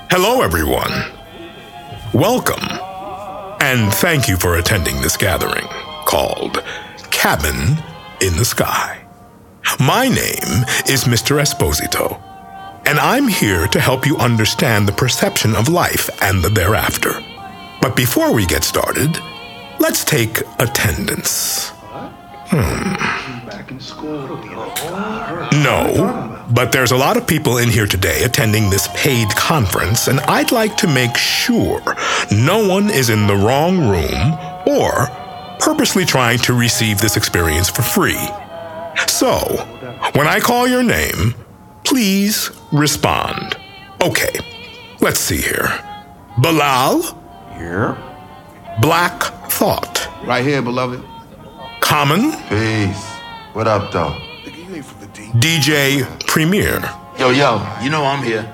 Hello, everyone. Welcome, and thank you for attending this gathering called Cabin in the Sky. My name is Mr. Esposito, and I'm here to help you understand the perception of life and the thereafter. But before we get started, let's take attendance. No, but there's a lot of people in here today attending this paid conference, and I'd like to make sure no one is in the wrong room or purposely trying to receive this experience for free. So, when I call your name, please respond. Okay, let's see here. Bilal? Here. Black Thought. Right here, beloved. Common? Peace. What up, though? DJ Premier. Yo, you know I'm here.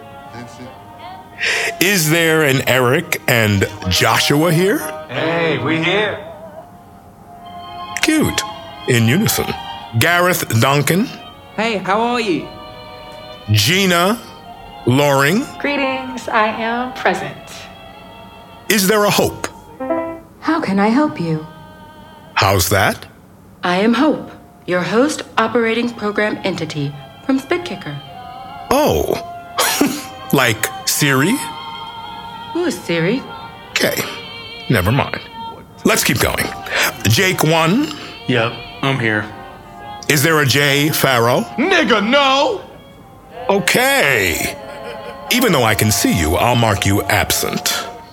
Is there an Eric and Joshua here? Hey, we here. Cute. In unison. Gareth Duncan. Hey, how are you? Gina Loring. Greetings, I am present. Is there a Hope? How can I help you? How's that? I am Hope, your host operating program entity from Spitkicker. Oh. Like Siri? Who is Siri? Okay. Never mind. Let's keep going. Jake 1. Yep, I'm here. Is there a Jay Farrow? Nigga, no! Okay. Even though I can see you, I'll mark you absent.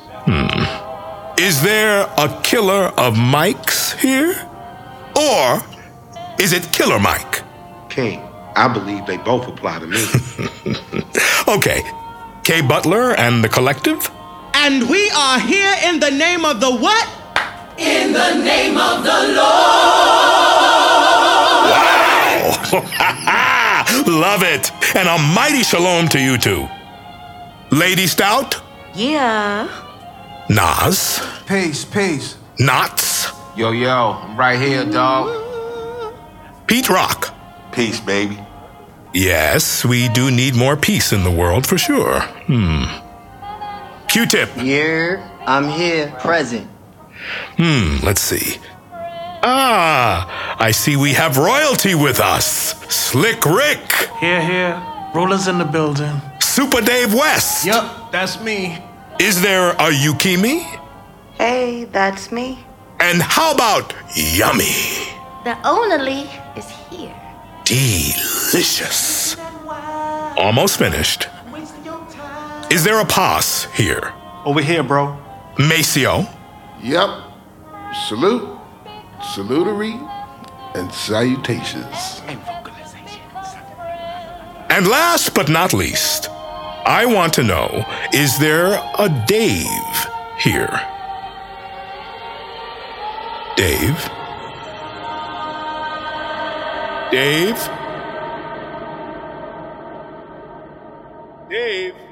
Is there a Killer of Mikes here? Or is it Killer Mike? King, I believe they both apply to me. Okay. Kay Butler and the Collective? And we are here in the name of the what? In the name of the Lord. Wow! Love it. And a mighty shalom to you two. Lady Stout? Yeah. Nas? Peace. Knots? Yo, I'm right here, dog. Pete Rock? Peace, baby. Yes, we do need more peace in the world for sure. Q-Tip? Yeah, I'm here, present. Let's see. I see we have royalty with us. Slick Rick. Here. Rollers in the building. Super Dave West. Yup, that's me. Is there a Yukimi? Hey, that's me. And how about Yummy? The only is here. Delicious. Almost finished. Is there a Pos here? Over here, bro. Maceo? Yep. Salute, salutary, and salutations. And last but not least, I want to know, is there a Dave here? Dave? Dave? Dave?